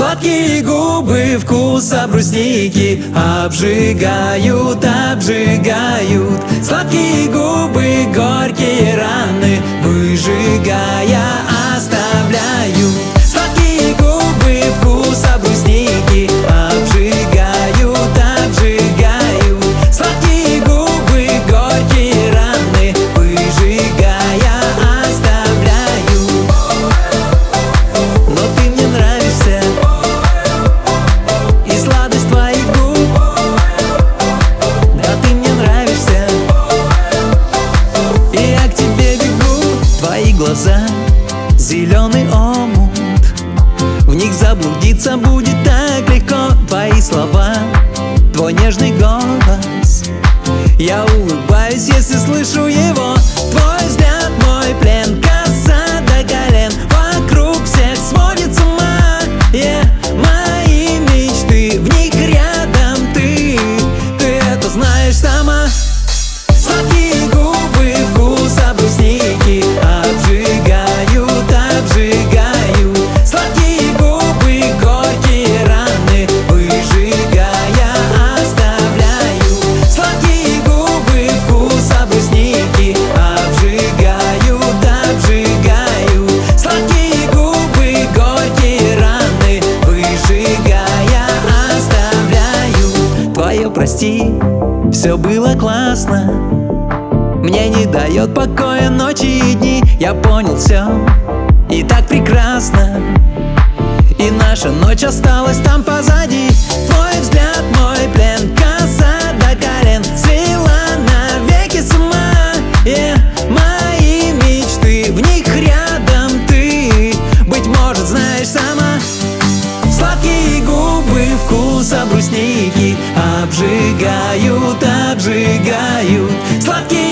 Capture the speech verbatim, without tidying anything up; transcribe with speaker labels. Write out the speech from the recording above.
Speaker 1: Сладкие губы вкуса брусники обжигают, обжигают. Сладкие губы горькие раны выжигая оставляют. Сладкие губы вкуса брусники обжигают, обжигают. Сладкие губы горькие раны выжигая оставляют. Но ты мне нравишься, и сладость твоих губ. Да, ты мне нравишься, и я к тебе бегу. Твои глаза — зеленый омут, в них заблудиться будет так легко. Твои слова, твой нежный голос, я улыбаюсь, если слышу его. Твой взгляд — мой плен, коса до колен, вокруг всех сводит с ума. Yeah. Мои мечты, в них рядом ты, ты это знаешь сама. Сладкие губы вкуса брусники обжигают, обжигают. Сладкие губы горькие раны выжигая оставляют. Сладкие губы вкуса брусники обжигают, обжигают. Сладкие губы горькие раны выжигая оставляют. Твое прости, все было классно, мне не дает покоя ночи и дни. Я понял все, и так прекрасно, и наша ночь осталась там позади. Твой взгляд — мой плен, коса до колен, свела навеки с ума. Yeah. Мои мечты, в них рядом ты, быть может, знаешь сама. Сладкие губы вкуса брусники обжигают, обжигают. Сладкие